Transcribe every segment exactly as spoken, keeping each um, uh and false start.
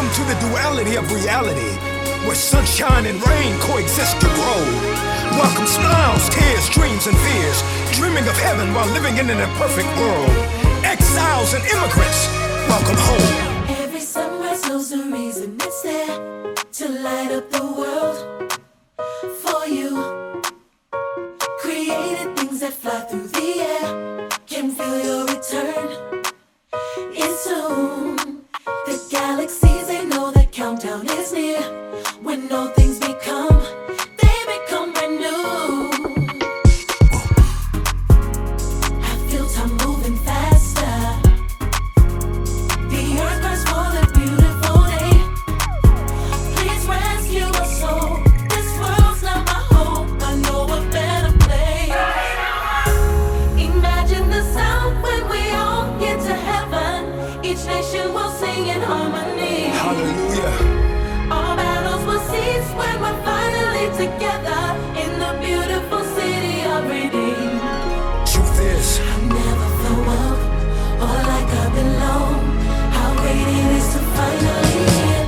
Welcome to the duality of reality, where sunshine and rain coexist to grow. Welcome smiles, tears, dreams, and fears, dreaming of heaven while living in an imperfect world. Exiles and immigrants, welcome home. Every sunrise knows a reason it's there to light up the world for you. Created things that fly through the air, can feel your return. It's soon. The galaxies, they know the countdown is near. When all things become, they become brand new. I feel time moving faster. The earth cries for the beautiful day. Please rescue us all. This world's not my home. I know a better place. Imagine the sound when we all get to heaven. Each nation will sing in harmony. Hallelujah. All battles will cease when we're finally together in the beautiful city of redeemed. Truth is, I never felt welcome or like I belong. How great it is to finally hear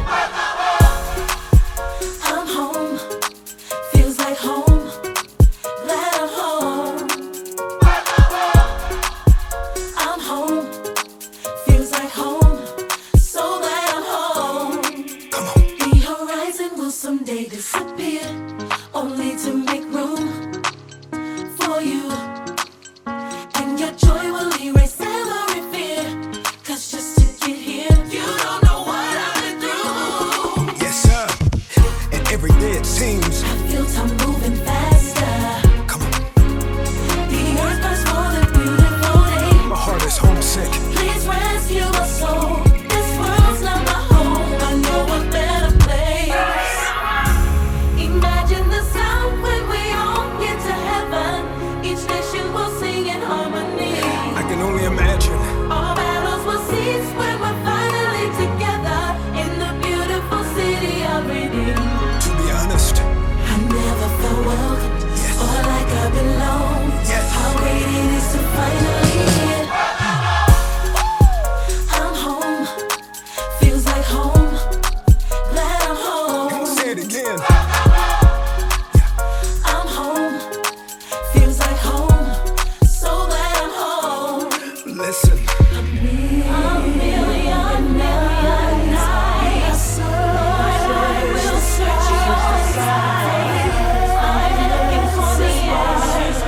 I'm home, feels like home. Glad I'm home. I'm home, feels like home. So glad I'm home. come on. The horizon will someday disappear, only to make room for you. And your joy will erase every fear, 'cause just to get here, you don't know what I've been through. Yes, sir. And every day it seems, I feel time moving faster. come on, The earth cries for the beautiful day. my heart is homesick. Please rescue us all. This world's not my home. I know a better place. Imagine the sound when we all get to heaven. Each nation will sing in harmony. I can only imagine. All battles will cease when we're finally together in the beautiful city of redeemed. To be honest, I never felt welcome Yes. or like I belong. Yes. How great it is to finally hear I'm home, feels like home. Glad I'm home. say it again. I'm home, feels like home. So glad I'm home. Listen, A million, million nights, Lord, I will search your side. I'm looking for the answers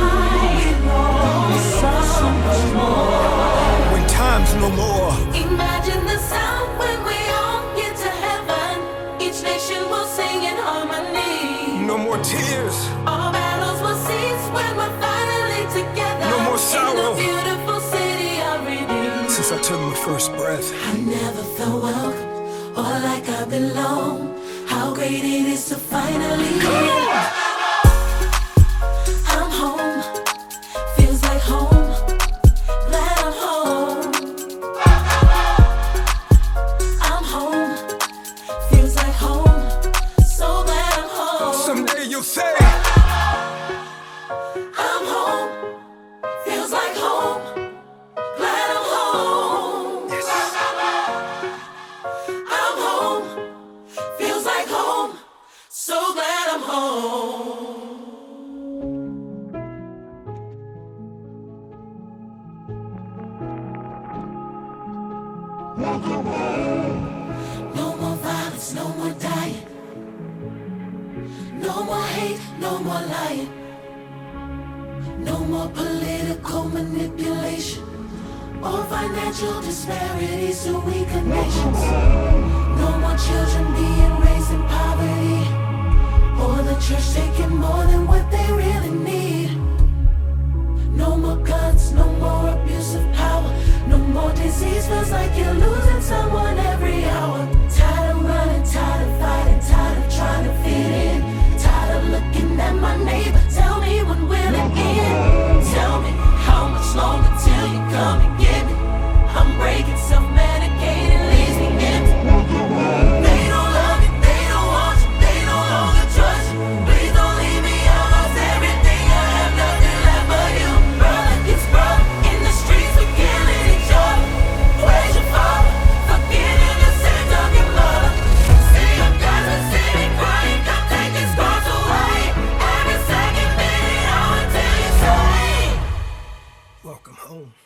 why. So much more. when time's no more, Imagine the sound when we all get to heaven. Each nation will sing in harmony. no more tears. All battles will cease when we're finally together. No more sorrow. In the beautiful city of redeemed. Since I took my first breath, I never felt welcome or like I belong. How great it is to finally hear I'm home, feels like home. Glad I'm home. I'm home, feels like home. So glad I'm home. someday you'll say, I'm home, feels like home. Glad I'm home. yes. I'm home, feels like home. So glad I'm home. No more violence, no more dying. No more hate, no more lying. No more political manipulation or financial disparities to weaken nations. No more children being raised in poverty or the church taking more than what they really need. No more guns, no more abuse of power. No more disease, feels like you're losing someone every hour. Tired of running, tired of fighting, tired of trying to fit in. Tired of looking at my neighbor, tell me when will it end? Tell me how much longer till you come and get me. I'm breaking, self-medicating, leaves me empty. They don't love you, they don't want you, they no longer trust you. Please don't leave me, I lost everything, I have nothing left but you. Brother gets brother, in the streets we're killing each other. Where's your father? Forgetting the sins of your mother. Welcome home.